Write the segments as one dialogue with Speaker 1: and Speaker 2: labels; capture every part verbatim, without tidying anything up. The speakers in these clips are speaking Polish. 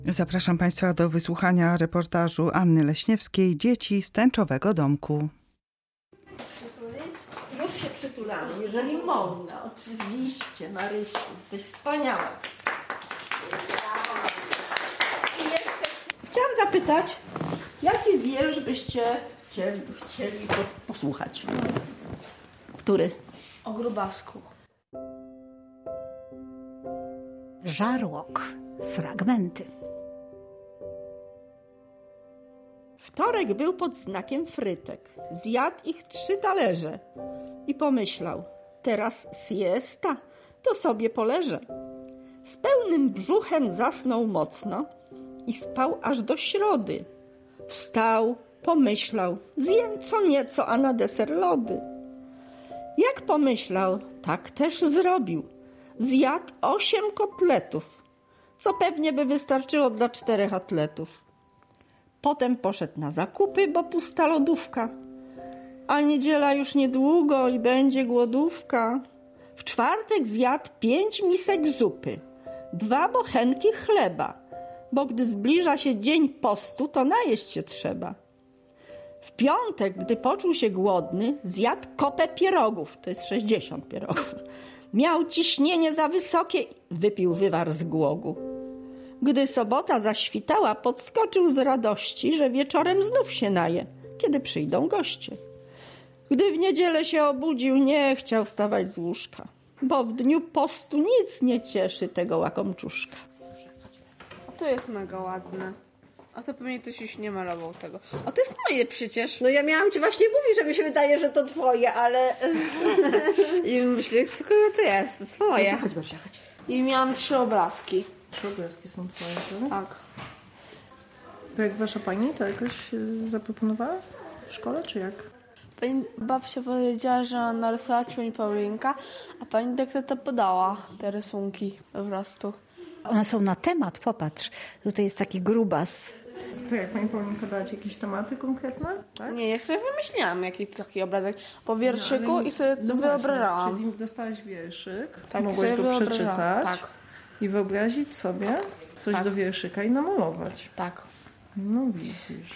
Speaker 1: Zapraszam Państwa do wysłuchania reportażu Anny Leśniewskiej „Dzieci z tęczowego domku”.
Speaker 2: Już się przytulamy, jeżeli można. Oczywiście, Marysiu, jesteś wspaniała. I jeszcze chciałam zapytać, jaki wiersz byście chcieli, chcieli posłuchać? Który?
Speaker 3: O grubasku.
Speaker 4: Żarłok. Fragmenty.
Speaker 2: Wtorek był pod znakiem frytek. Zjadł ich trzy talerze i pomyślał, teraz siesta, to sobie poleżę. Z pełnym brzuchem zasnął mocno i spał aż do środy. Wstał, pomyślał, zjem co nieco, a na deser lody. Jak pomyślał, tak też zrobił. Zjadł osiem kotletów, co pewnie by wystarczyło dla czterech atletów. Potem poszedł na zakupy, bo pusta lodówka. A niedziela już niedługo i będzie głodówka. W czwartek zjadł pięć misek zupy, dwa bochenki chleba, bo gdy zbliża się dzień postu, to najeść się trzeba. W piątek, gdy poczuł się głodny, zjadł kopę pierogów, to jest sześćdziesiąt pierogów. Miał ciśnienie za wysokie, wypił wywar z głogu. Gdy sobota zaświtała, podskoczył z radości, że wieczorem znów się naje, kiedy przyjdą goście. Gdy w niedzielę się obudził, nie chciał wstawać z łóżka, bo w dniu postu nic nie cieszy tego łakomczuszka.
Speaker 3: A to jest mega ładne. A to pewnie ktoś już nie malował tego. A to jest moje przecież.
Speaker 5: No ja miałam ci właśnie mówić, że mi się wydaje, że to twoje, ale...
Speaker 3: I myślę, tylko to jest, to twoje.
Speaker 5: No to chodź, Gosia, chodź.
Speaker 3: I miałam trzy obrazki.
Speaker 6: Trzy obrazki są twoje, tak?
Speaker 3: Tak.
Speaker 6: To jak wasza pani to jakoś y, zaproponowała w szkole, czy jak?
Speaker 3: Pani babcia powiedziała, że ma narysować pani Paulinka, a pani dyrektor to podała, te rysunki po prostu.
Speaker 4: One są na temat, popatrz. Tutaj jest taki grubas.
Speaker 6: To jak pani Paulinka dała ci jakieś tematy konkretne? Tak?
Speaker 3: Nie, ja sobie wymyśliłam jakiś taki obrazek po wierszyku
Speaker 6: ale-
Speaker 3: i sobie
Speaker 6: no
Speaker 3: wyobrażałam.
Speaker 6: Właśnie, czyli dostałaś wierszyk,
Speaker 3: Tak,
Speaker 6: mogłaś
Speaker 3: sobie
Speaker 6: go
Speaker 3: wyobrażałam.
Speaker 6: przeczytać
Speaker 3: Tak.
Speaker 6: i wyobrazić sobie coś
Speaker 3: Tak.
Speaker 6: do wierszyka i namalować.
Speaker 3: Tak.
Speaker 6: No widzisz.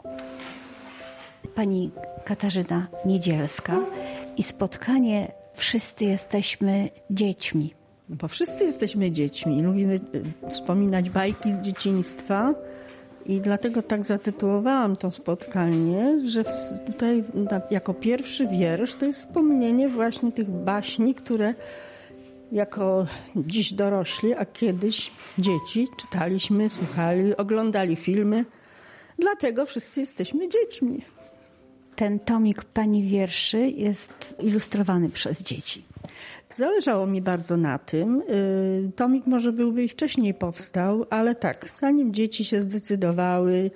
Speaker 4: Pani Katarzyna Niedzielska i spotkanie Wszyscy jesteśmy dziećmi.
Speaker 2: Bo wszyscy jesteśmy dziećmi, lubimy y, wspominać bajki z dzieciństwa i dlatego tak zatytułowałam to spotkanie, że w, tutaj na, jako pierwszy wiersz to jest wspomnienie właśnie tych baśni, które jako dziś dorośli, a kiedyś dzieci czytaliśmy, słuchali, oglądali filmy. Dlatego wszyscy jesteśmy dziećmi.
Speaker 4: Ten tomik pani wierszy jest ilustrowany przez dzieci.
Speaker 2: Zależało mi bardzo na tym. Y, Tomik może byłby i wcześniej powstał, ale tak, zanim dzieci się zdecydowały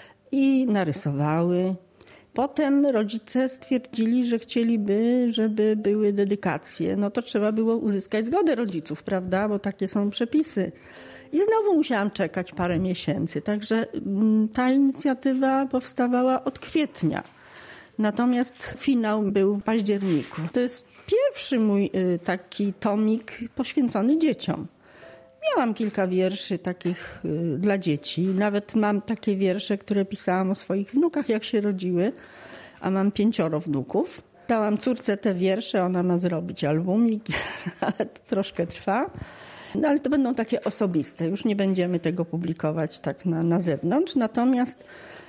Speaker 2: i narysowały. Potem rodzice stwierdzili, że chcieliby, żeby były dedykacje. No to trzeba było uzyskać zgodę rodziców, prawda? Bo takie są przepisy. I znowu musiałam czekać parę miesięcy. Także mm, ta inicjatywa powstawała od kwietnia. Natomiast finał był w październiku. To jest pierwszy mój y, taki tomik poświęcony dzieciom. Miałam kilka wierszy takich y, dla dzieci. Nawet mam takie wiersze, które pisałam o swoich wnukach, jak się rodziły. A mam pięcioro wnuków. Dałam córce te wiersze, ona ma zrobić albumik, ale to troszkę trwa. No ale to będą takie osobiste. Już nie będziemy tego publikować tak na, na zewnątrz. Natomiast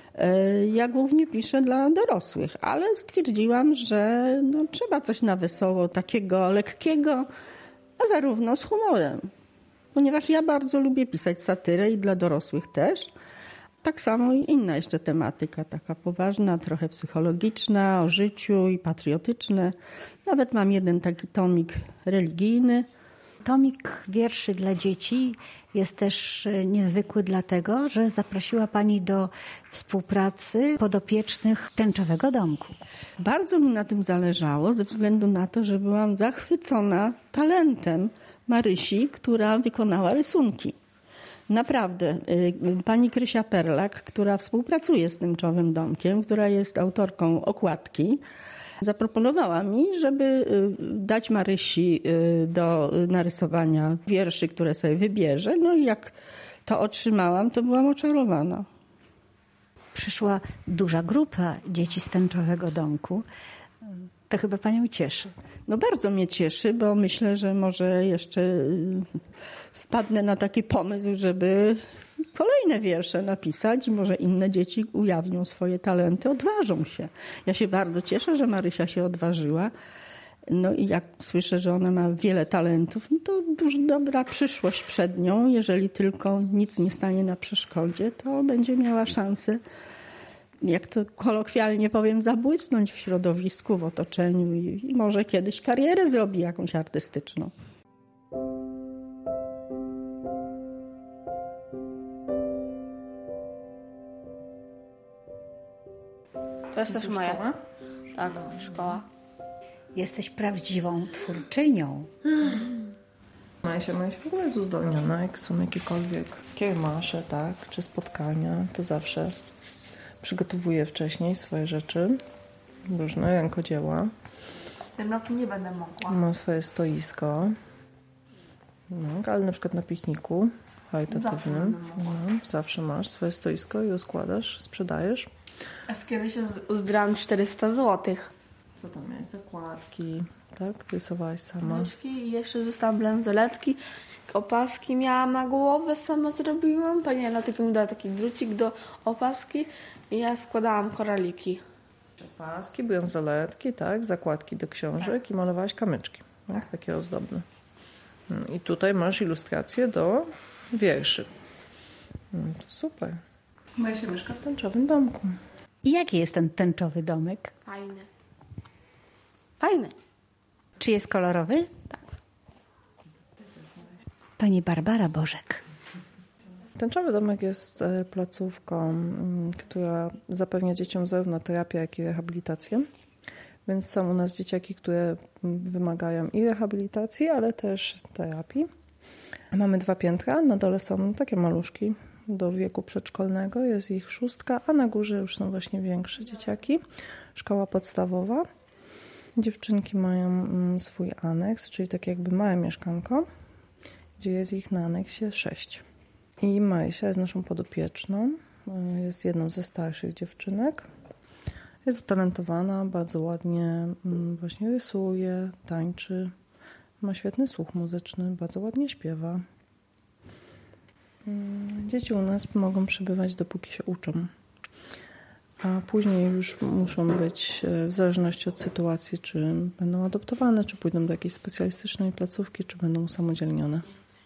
Speaker 2: ja głównie piszę dla dorosłych, ale stwierdziłam, że no, trzeba coś na wesoło, takiego lekkiego, a zarówno z humorem. Ponieważ ja bardzo lubię pisać satyrę i dla dorosłych też. Tak samo i inna jeszcze tematyka, taka poważna, trochę psychologiczna, o życiu i patriotyczne. Nawet mam jeden taki tomik religijny.
Speaker 4: Tomik wierszy dla dzieci jest też niezwykły dlatego, że zaprosiła pani do współpracy podopiecznych tęczowego domku.
Speaker 2: Bardzo mi na tym zależało ze względu na to, że byłam zachwycona talentem Marysi, która wykonała rysunki. Naprawdę. Pani Krysia Perlak, która współpracuje z tęczowym domkiem, która jest autorką okładki, zaproponowała mi, żeby dać Marysi do narysowania wierszy, które sobie wybierze. No i jak to otrzymałam, to byłam oczarowana.
Speaker 4: Przyszła duża grupa dzieci z tęczowego domku. To chyba panią cieszy.
Speaker 2: No bardzo mnie cieszy, bo myślę, że może jeszcze y, wpadnę na taki pomysł, żeby kolejne wiersze napisać i może inne dzieci ujawnią swoje talenty, odważą się. Ja się bardzo cieszę, że Marysia się odważyła. No i jak słyszę, że ona ma wiele talentów, no to dużo dobra przyszłość przed nią. Jeżeli tylko nic nie stanie na przeszkodzie, to będzie miała szansę, jak to kolokwialnie powiem, zabłysnąć w środowisku, w otoczeniu i, i może kiedyś karierę zrobi jakąś artystyczną.
Speaker 3: To jest też moja.
Speaker 6: Szkoła?
Speaker 3: Tak, szkoła.
Speaker 4: Jesteś prawdziwą twórczynią.
Speaker 6: Maja Maja w ogóle jest uzdolniona, jak są jakiekolwiek kiermasze, tak, czy spotkania, to zawsze przygotowuje wcześniej swoje rzeczy, różne rękodzieła.
Speaker 3: W tym roku nie będę mogła.
Speaker 6: Ma swoje stoisko, no, ale na przykład na pikniku charytatywnym no, zawsze masz swoje stoisko i rozkładasz, sprzedajesz.
Speaker 3: A kiedyś uzbierałam czterysta złotych.
Speaker 6: Co tam miałeś? Zakładki, tak? Rysowałaś sama.
Speaker 3: Myszki i jeszcze zostałam bransoletki. Opaski miałam na głowę, sama zrobiłam. Pani Elatyka mi dała taki drucik do opaski i ja wkładałam koraliki.
Speaker 6: Paski, bransoletki, tak? Zakładki do książek i malowałaś kamyczki. Tak? Takie ozdobne. I tutaj masz ilustracje do wierszy. No, to super. Moja się mieszka w tęczowym domku.
Speaker 4: I jaki jest ten tęczowy domek?
Speaker 3: Fajny. Fajny.
Speaker 4: Czy jest kolorowy?
Speaker 3: Tak.
Speaker 4: Pani Barbara Bożek.
Speaker 6: Tęczowy domek jest e, placówką, m, która zapewnia dzieciom zarówno terapię, jak i rehabilitację. Więc są u nas dzieciaki, które wymagają i rehabilitacji, ale też terapii. Mamy dwa piętra, na dole są takie maluszki do wieku przedszkolnego, jest ich szóstka, a na górze już są właśnie większe dzieciaki. Szkoła podstawowa. Dziewczynki mają mm, swój aneks, czyli tak jakby małe mieszkanko, gdzie jest ich na aneksie sześć. I Marysia jest naszą podopieczną, jest jedną ze starszych dziewczynek. Jest utalentowana, bardzo ładnie mm, właśnie rysuje, tańczy, ma świetny słuch muzyczny, bardzo ładnie śpiewa. Dzieci u nas mogą przebywać, dopóki się uczą. A później już muszą być, w zależności od sytuacji, czy będą adoptowane, czy pójdą do jakiejś specjalistycznej placówki, czy będą usamodzielnione.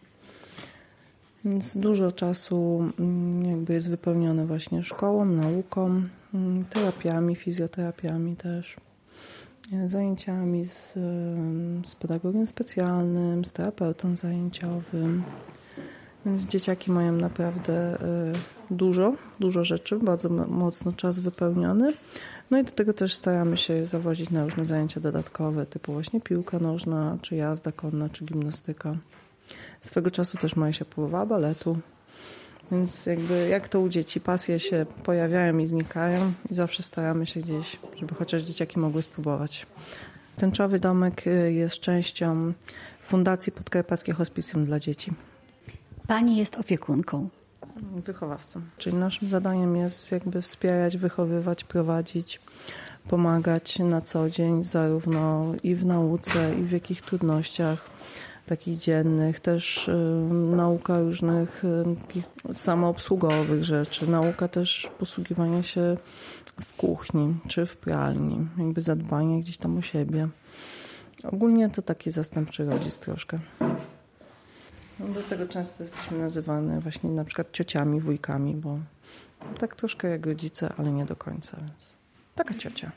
Speaker 6: Więc dużo czasu jakby jest wypełnione właśnie szkołą, nauką, terapiami, fizjoterapiami też, zajęciami z, z pedagogiem specjalnym, z terapeutą zajęciowym. Więc dzieciaki mają naprawdę dużo, dużo rzeczy, bardzo mocno czas wypełniony. No i do tego też staramy się zawozić na różne zajęcia dodatkowe, typu właśnie piłka nożna, czy jazda konna, czy gimnastyka. Swego czasu też Maja się próbowała baletu. Więc jakby jak to u dzieci, pasje się pojawiają i znikają i zawsze staramy się gdzieś, żeby chociaż dzieciaki mogły spróbować. Tęczowy domek jest częścią Fundacji Podkarpackie Hospicjum dla Dzieci.
Speaker 4: Pani jest opiekunką.
Speaker 6: Wychowawcą. Czyli naszym zadaniem jest jakby wspierać, wychowywać, prowadzić, pomagać na co dzień, zarówno i w nauce, i w jakich trudnościach takich dziennych, też y, nauka różnych y, samoobsługowych rzeczy, nauka też posługiwania się w kuchni czy w pralni, jakby zadbanie gdzieś tam o siebie. Ogólnie to taki zastępczy rodzic troszkę. No, do tego często jesteśmy nazywane właśnie na przykład ciociami, wujkami, bo tak troszkę jak rodzice, ale nie do końca, więc taka ciocia.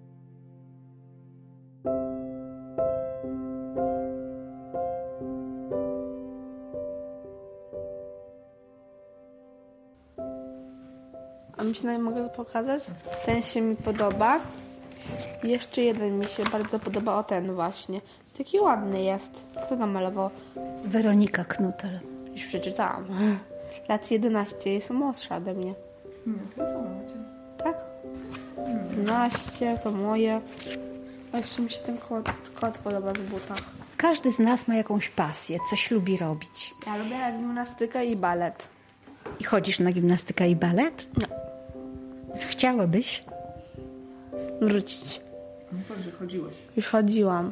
Speaker 3: A mi się mogę pokazać? Ten się mi podoba. I jeszcze jeden mi się bardzo podoba, o ten właśnie. Taki ładny jest. Kto nam malował?
Speaker 4: Weronika Knutel.
Speaker 3: Już przeczytałam. Lat jedenaście, jest młodsza ode mnie.
Speaker 6: Nie, to jest macie.
Speaker 3: Tak? jedenaście to moje. A jeszcze mi się ten kot, kot podoba w butach.
Speaker 4: Każdy z nas ma jakąś pasję, coś lubi robić.
Speaker 3: Ja lubię gimnastykę i balet.
Speaker 4: I chodzisz na gimnastykę i balet?
Speaker 3: Nie.
Speaker 4: Chciałabyś?
Speaker 3: Wrócić.
Speaker 1: No że chodziłeś.
Speaker 3: Już chodziłam.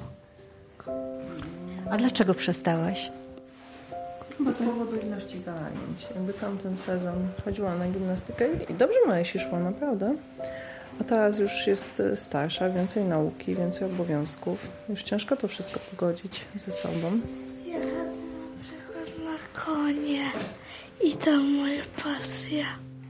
Speaker 4: A dlaczego przestałaś?
Speaker 6: Chyba z powodu ilości zajęć. Jakby tamten sezon chodziłam na gimnastykę i dobrze Marysi szło, naprawdę. A teraz już jest starsza, więcej nauki, więcej obowiązków. Już ciężko to wszystko pogodzić ze sobą.
Speaker 7: Ja na przykład na konie i to moja pasja.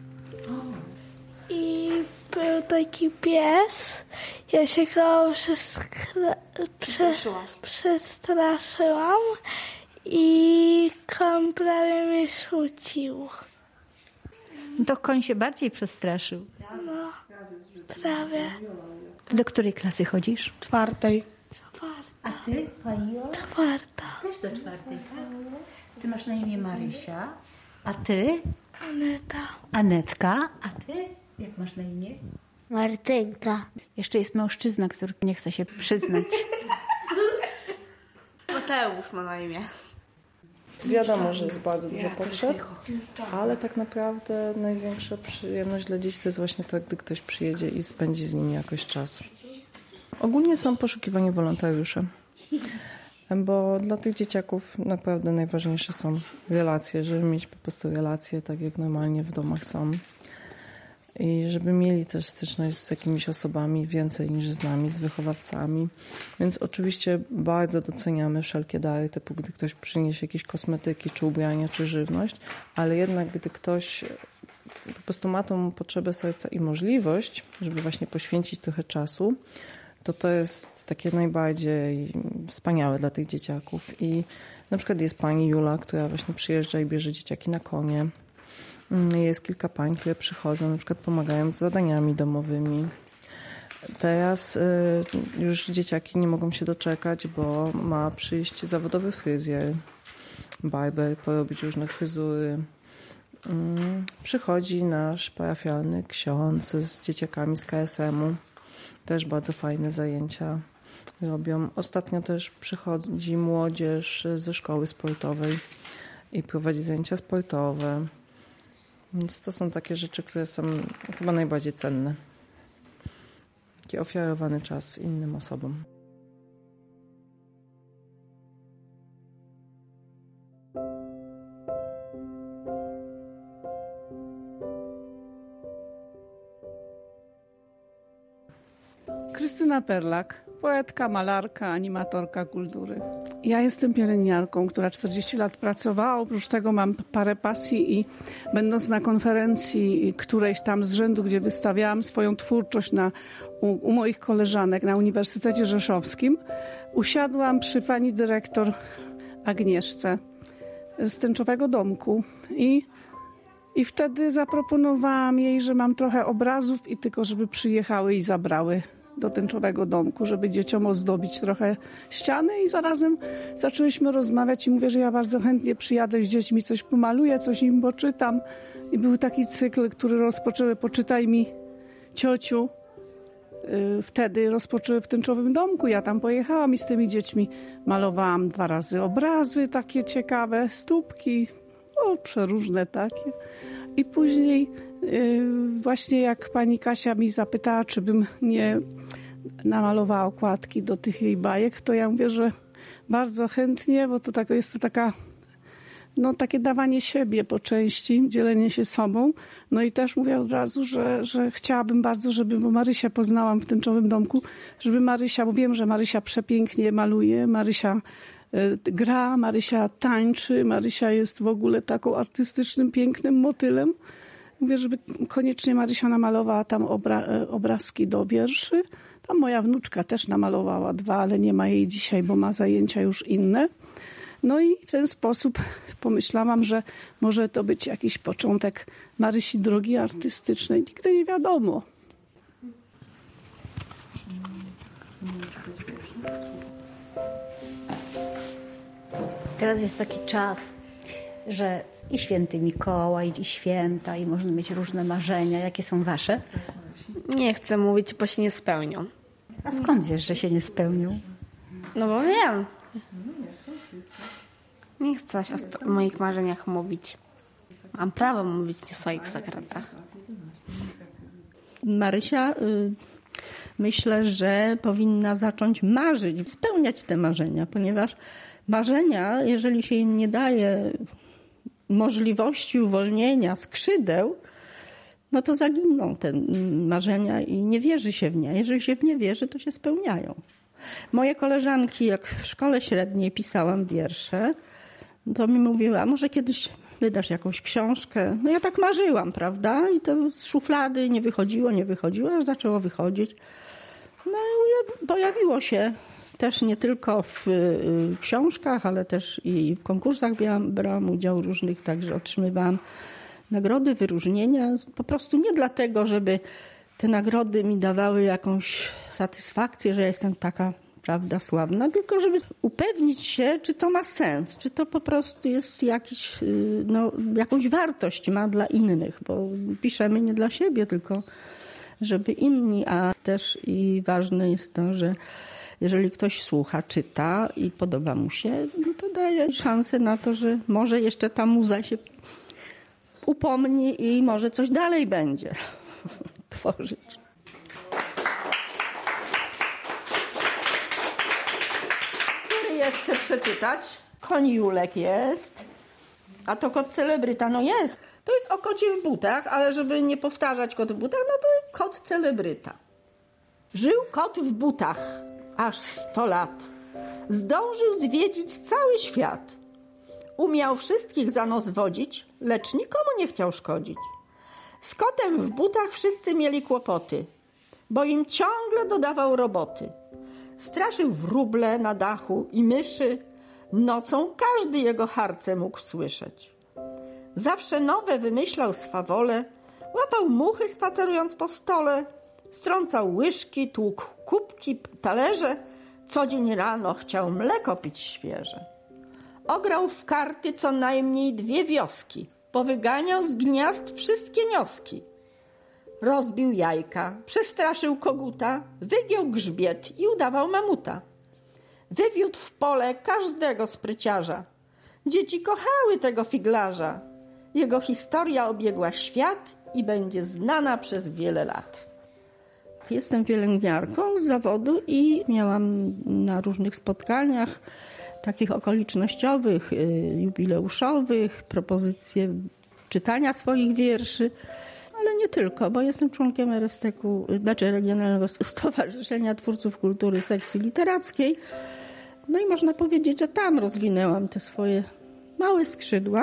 Speaker 7: I był taki pies, ja się go przeskra- prze- przestraszyłam i koń prawie mnie rzucił.
Speaker 4: To koń się bardziej przestraszył.
Speaker 7: Prawie.
Speaker 4: Do której klasy chodzisz?
Speaker 3: Czwartej.
Speaker 4: A ty, pani Jola?
Speaker 7: Czwarta.
Speaker 4: Też do czwartej, tak? Ty masz na imię Marysia. A ty?
Speaker 7: Aneta.
Speaker 4: Anetka. A ty? Jak masz na imię?
Speaker 7: Martynka.
Speaker 4: Jeszcze jest mężczyzna, który nie chce się przyznać.
Speaker 3: Mateusz ma na imię.
Speaker 6: Wiadomo, że jest bardzo dużo potrzeb, ale tak naprawdę największa przyjemność dla dzieci to jest właśnie to, gdy ktoś przyjedzie i spędzi z nimi jakoś czas. Ogólnie są poszukiwani wolontariusze, bo dla tych dzieciaków naprawdę najważniejsze są relacje, żeby mieć po prostu relacje, tak jak normalnie w domach są. I żeby mieli też styczność z jakimiś osobami więcej niż z nami, z wychowawcami. Więc oczywiście bardzo doceniamy wszelkie dary, typu gdy ktoś przyniesie jakieś kosmetyki, czy ubrania, czy żywność, ale jednak gdy ktoś po prostu ma tą potrzebę serca i możliwość, żeby właśnie poświęcić trochę czasu, to to jest takie najbardziej wspaniałe dla tych dzieciaków. I na przykład jest pani Jula, która właśnie przyjeżdża i bierze dzieciaki na konie. Jest kilka pań, które przychodzą, na przykład pomagają z zadaniami domowymi. Teraz y, już dzieciaki nie mogą się doczekać, bo ma przyjść zawodowy fryzjer, barber, porobić różne fryzury. Y, przychodzi nasz parafialny ksiądz z dzieciakami z K S M-u. Też bardzo fajne zajęcia robią. Ostatnio też przychodzi młodzież ze szkoły sportowej i prowadzi zajęcia sportowe. Więc to są takie rzeczy, które są chyba najbardziej cenne. Taki ofiarowany czas innym osobom.
Speaker 8: Krystyna Perlak, poetka, malarka, animatorka kultury. Ja jestem pielęgniarką, która czterdzieści lat pracowała. Oprócz tego mam parę pasji i będąc na konferencji którejś tam z rzędu, gdzie wystawiałam swoją twórczość na, u, u moich koleżanek na Uniwersytecie Rzeszowskim, usiadłam przy pani dyrektor Agnieszce z Tęczowego Domku i I wtedy zaproponowałam jej, że mam trochę obrazów i tylko, żeby przyjechały i zabrały do Tęczowego Domku, żeby dzieciom ozdobić trochę ściany i zarazem zaczęłyśmy rozmawiać i mówię, że ja bardzo chętnie przyjadę z dziećmi, coś pomaluję, coś im poczytam. I był taki cykl, który rozpoczęły Poczytaj mi, ciociu. Wtedy rozpoczęły w Tęczowym Domku. Ja tam pojechałam i z tymi dziećmi malowałam dwa razy obrazy takie ciekawe, stópki, o, przeróżne takie. I później yy, właśnie jak pani Kasia mi zapytała, czy bym nie namalowała okładki do tych jej bajek, to ja mówię, że bardzo chętnie, bo to tak, jest to taka, no takie dawanie siebie po części, dzielenie się sobą. No i też mówię od razu, że, że chciałabym bardzo, żeby, bo Marysia poznałam w Tęczowym Domku, żeby Marysia, bo wiem, że Marysia przepięknie maluje, Marysia gra, Marysia tańczy, Marysia jest w ogóle taką artystycznym, pięknym motylem. Mówię, żeby koniecznie Marysia namalowała tam obra- obrazki do wierszy. Tam moja wnuczka też namalowała dwa, ale nie ma jej dzisiaj, bo ma zajęcia już inne. No i w ten sposób pomyślałam, że może to być jakiś początek Marysi drogi artystycznej. Nigdy nie wiadomo.
Speaker 4: Teraz jest taki czas, że i święty Mikołaj, i święta, i można mieć różne marzenia. Jakie są wasze?
Speaker 3: Nie chcę mówić, bo się nie spełnią.
Speaker 4: A skąd wiesz, że się nie spełnią?
Speaker 3: No bo wiem. Nie chcę o sp- moich marzeniach mówić. Mam prawo mówić o swoich sekretach.
Speaker 2: Marysia, y, myślę, że powinna zacząć marzyć, spełniać te marzenia, ponieważ marzenia, jeżeli się im nie daje możliwości uwolnienia skrzydeł, no to zaginą te marzenia i nie wierzy się w nie. Jeżeli się w nie wierzy, to się spełniają. Moje koleżanki, jak w szkole średniej pisałam wiersze, to mi mówiła, może kiedyś wydasz jakąś książkę. No ja tak marzyłam, prawda? I to z szuflady nie wychodziło, nie wychodziło, aż zaczęło wychodzić. No i pojawiło się też nie tylko w książkach, ale też i w konkursach brałam, brałam udział różnych, także otrzymywałam nagrody, wyróżnienia. Po prostu nie dlatego, żeby te nagrody mi dawały jakąś satysfakcję, że ja jestem taka, prawda, sławna, tylko żeby upewnić się, czy to ma sens, czy to po prostu jest jakiś, no, jakąś wartość ma dla innych, bo piszemy nie dla siebie, tylko żeby inni, a też i ważne jest to, że jeżeli ktoś słucha, czyta i podoba mu się, no to daje szansę na to, że może jeszcze ta muza się upomni i może coś dalej będzie tworzyć. Który jeszcze przeczytać? Koń Julek jest. A to kot celebryta, no jest. To jest o kocie w butach, ale żeby nie powtarzać kot w butach, no to kot celebryta. Żył kot w butach aż sto lat. Zdążył zwiedzić cały świat. Umiał wszystkich za nos wodzić, lecz nikomu nie chciał szkodzić. Z kotem w butach wszyscy mieli kłopoty, bo im ciągle dodawał roboty. Straszył wróble na dachu i myszy, nocą każdy jego harce mógł słyszeć. Zawsze nowe wymyślał swawole, łapał muchy spacerując po stole, strącał łyżki, tłukł kubki, talerze, co dzień rano chciał mleko pić świeże. Ograł w karty co najmniej dwie wioski, powyganiał z gniazd wszystkie nioski. Rozbił jajka, przestraszył koguta, wygiął grzbiet i udawał mamuta. Wywiódł w pole każdego spryciarza. Dzieci kochały tego figlarza. Jego historia obiegła świat i będzie znana przez wiele lat. Jestem pielęgniarką z zawodu i miałam na różnych spotkaniach takich okolicznościowych, jubileuszowych, propozycje czytania swoich wierszy, ale nie tylko, bo jestem członkiem R S T K-u, znaczy Regionalnego Stowarzyszenia Twórców Kultury Sekcji Literackiej. No i można powiedzieć, że tam rozwinęłam te swoje małe skrzydła.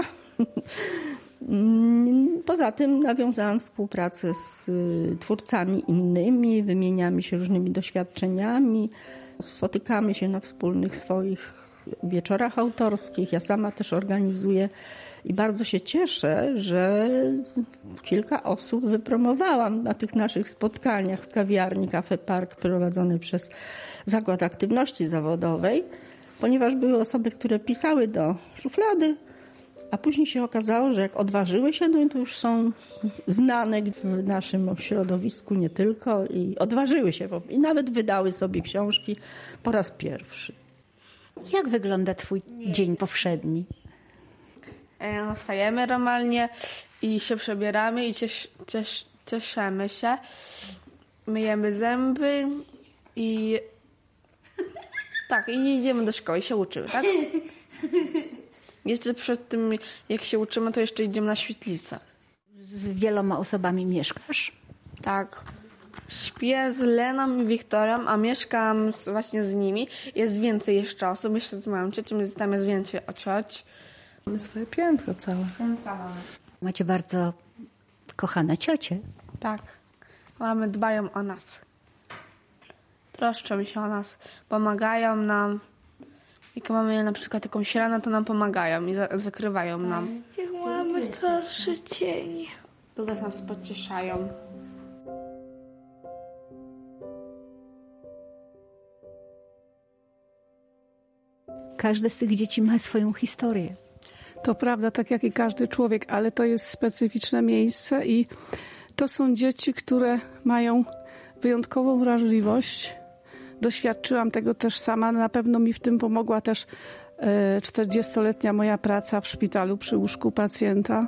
Speaker 2: Poza tym nawiązałam współpracę z twórcami innymi, wymieniamy się różnymi doświadczeniami, spotykamy się na wspólnych swoich wieczorach autorskich. Ja sama też organizuję i bardzo się cieszę, że kilka osób wypromowałam na tych naszych spotkaniach w kawiarni Cafe Park prowadzonej przez Zakład Aktywności Zawodowej, ponieważ były osoby, które pisały do szuflady, a później się okazało, że jak odważyły się, no to już są znane w naszym środowisku nie tylko i odważyły się i nawet wydały sobie książki po raz pierwszy.
Speaker 4: Jak wygląda twój dzień powszedni?
Speaker 3: E, Wstajemy normalnie i się przebieramy i ciesz, ciesz, cieszymy się. Myjemy zęby i tak, i idziemy do szkoły i się uczymy, tak? Jeszcze przed tym, jak się uczymy, to jeszcze idziemy na świetlicę.
Speaker 4: Z wieloma osobami mieszkasz?
Speaker 3: Tak. Śpię z Leną i Wiktorem, a mieszkam z, właśnie z nimi. Jest więcej jeszcze osób, jeszcze z moją ciocią, więc tam jest więcej o cioć.
Speaker 6: Mamy swoje piętro całe.
Speaker 4: Macie bardzo kochane ciocie.
Speaker 3: Tak. Mamy dbają o nas. Troszczą się o nas. Pomagają nam. Jak mamy na przykład taką śranę, to nam pomagają i za- zakrywają nam.
Speaker 7: Jak mamy starszy cień.
Speaker 3: To też nas pocieszają.
Speaker 4: Każde z tych dzieci ma swoją historię.
Speaker 8: To prawda, tak jak i każdy człowiek, ale to jest specyficzne miejsce i to są dzieci, które mają wyjątkową wrażliwość. Doświadczyłam tego też sama. Na pewno mi w tym pomogła też czterdziestoletnia moja praca w szpitalu przy łóżku pacjenta.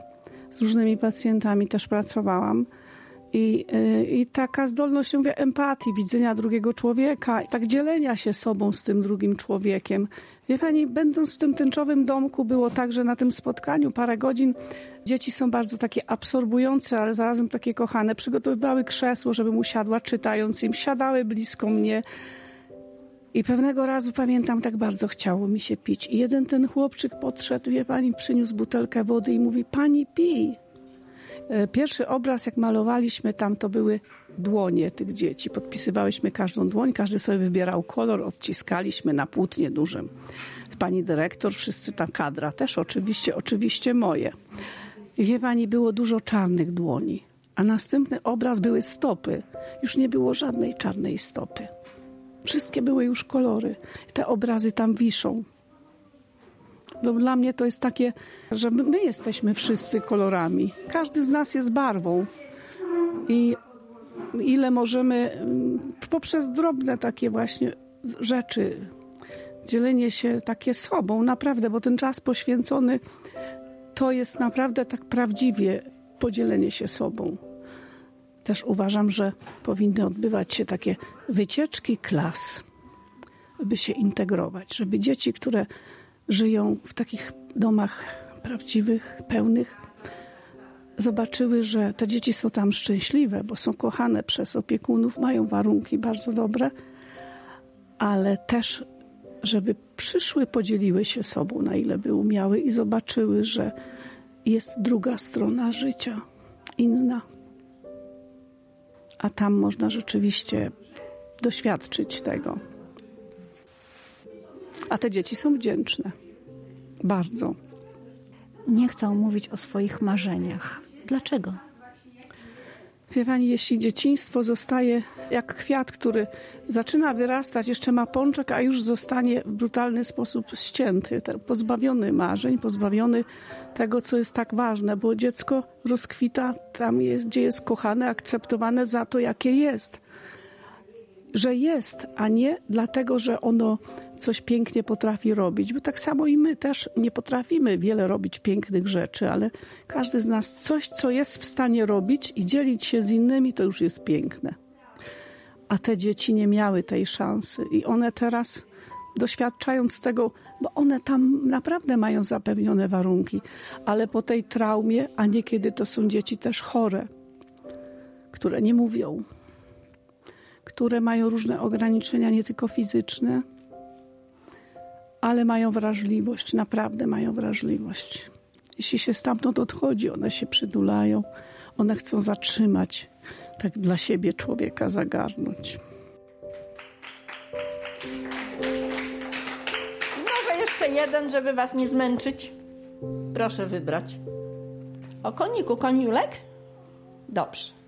Speaker 8: z różnymi pacjentami też pracowałam. I, I taka zdolność, mówię, empatii, widzenia drugiego człowieka, tak dzielenia się sobą z tym drugim człowiekiem. Wie pani, będąc w tym tęczowym domku, było tak, że na tym spotkaniu parę godzin dzieci są bardzo takie absorbujące, ale zarazem takie kochane. Przygotowywały krzesło, żebym usiadła, czytając im, siadały blisko mnie. I pewnego razu, pamiętam, tak bardzo chciało mi się pić. I jeden ten chłopczyk podszedł, wie pani, przyniósł butelkę wody i mówi: pani pij. Pierwszy obraz, jak malowaliśmy tam, to były dłonie tych dzieci. Podpisywałyśmy każdą dłoń, każdy sobie wybierał kolor, odciskaliśmy na płótnie dużym. Pani dyrektor, wszyscy ta kadra też oczywiście, oczywiście moje. I wie pani, było dużo czarnych dłoni. A następny obraz były stopy. Już nie było żadnej czarnej stopy. Wszystkie były już kolory. Te obrazy tam wiszą. No, dla mnie to jest takie, że my jesteśmy wszyscy kolorami. Każdy z nas jest barwą. I ile możemy poprzez drobne takie właśnie rzeczy, dzielenie się takie sobą, naprawdę, bo ten czas poświęcony to jest naprawdę tak prawdziwie podzielenie się sobą. Też uważam, że powinny odbywać się takie wycieczki klas, by się integrować, żeby dzieci, które żyją w takich domach prawdziwych, pełnych, zobaczyły, że te dzieci są tam szczęśliwe, bo są kochane przez opiekunów, mają warunki bardzo dobre, ale też, żeby przyszły, podzieliły się sobą, na ile by umiały i zobaczyły, że jest druga strona życia, inna. A tam można rzeczywiście doświadczyć tego. A te dzieci są wdzięczne. Bardzo.
Speaker 4: Nie chcą mówić o swoich marzeniach. Dlaczego?
Speaker 8: Wie pani, jeśli dzieciństwo zostaje jak kwiat, który zaczyna wyrastać, jeszcze ma pączek, a już zostanie w brutalny sposób ścięty, pozbawiony marzeń, pozbawiony tego, co jest tak ważne, bo dziecko rozkwita tam, jest, gdzie jest kochane, akceptowane za to, jakie jest. Że jest, a nie dlatego, że ono coś pięknie potrafi robić. Bo tak samo i my też nie potrafimy wiele robić pięknych rzeczy, ale każdy z nas coś, co jest w stanie robić i dzielić się z innymi, to już jest piękne. A te dzieci nie miały tej szansy i one teraz, doświadczając tego, bo one tam naprawdę mają zapewnione warunki, ale po tej traumie, a niekiedy to są dzieci też chore, które nie mówią, które mają różne ograniczenia, nie tylko fizyczne, ale mają wrażliwość, naprawdę mają wrażliwość. Jeśli się stamtąd odchodzi, one się przytulają, one chcą zatrzymać, tak dla siebie człowieka zagarnąć.
Speaker 5: Może jeszcze jeden, żeby was nie zmęczyć. Proszę wybrać. O koniku, koniulek? Dobrze.